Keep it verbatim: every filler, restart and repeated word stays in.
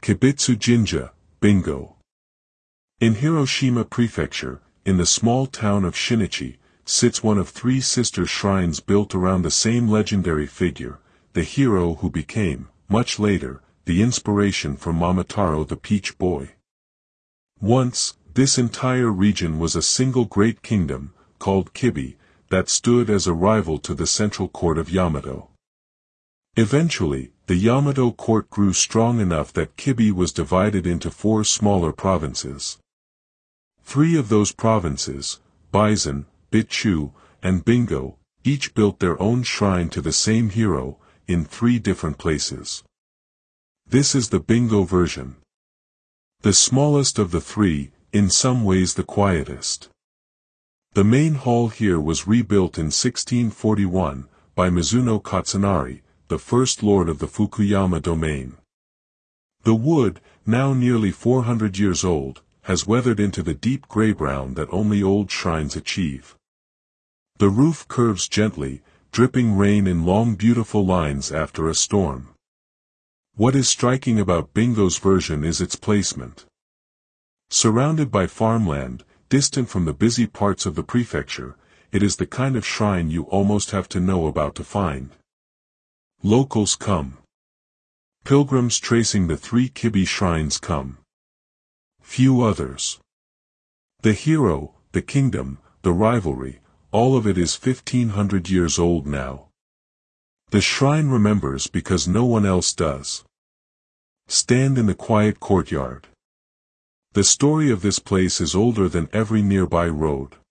Kibitsu Jinja, Bingo. In Hiroshima Prefecture, in the small town of Shinichi, sits one of three sister shrines built around the same legendary figure, the hero who became, much later, the inspiration for Momotaro the Peach Boy. Once, this entire region was a single great kingdom, called Kibi, that stood as a rival to the central court of Yamato. Eventually, the Yamato court grew strong enough that Kibi was divided into four smaller provinces. Three of those provinces, Bison, Bitchu, and Bingo, each built their own shrine to the same hero, in three different places. This is the Bingo version. The smallest of the three, in some ways the quietest. The main hall here was rebuilt in sixteen forty-one, by Mizuno Katsunari, the first lord of the Fukuyama domain. The wood, now nearly four hundred years old, has weathered into the deep gray-brown that only old shrines achieve. The roof curves gently, dripping rain in long beautiful lines after a storm. What is striking about Bingo's version is its placement. Surrounded by farmland, distant from the busy parts of the prefecture, it is the kind of shrine you almost have to know about to find. Locals come. Pilgrims tracing the three Kibi shrines come. Few others. The hero, the kingdom, the rivalry, all of it is fifteen hundred years old now. The shrine remembers because no one else does. Stand in the quiet courtyard. The story of this place is older than every nearby road.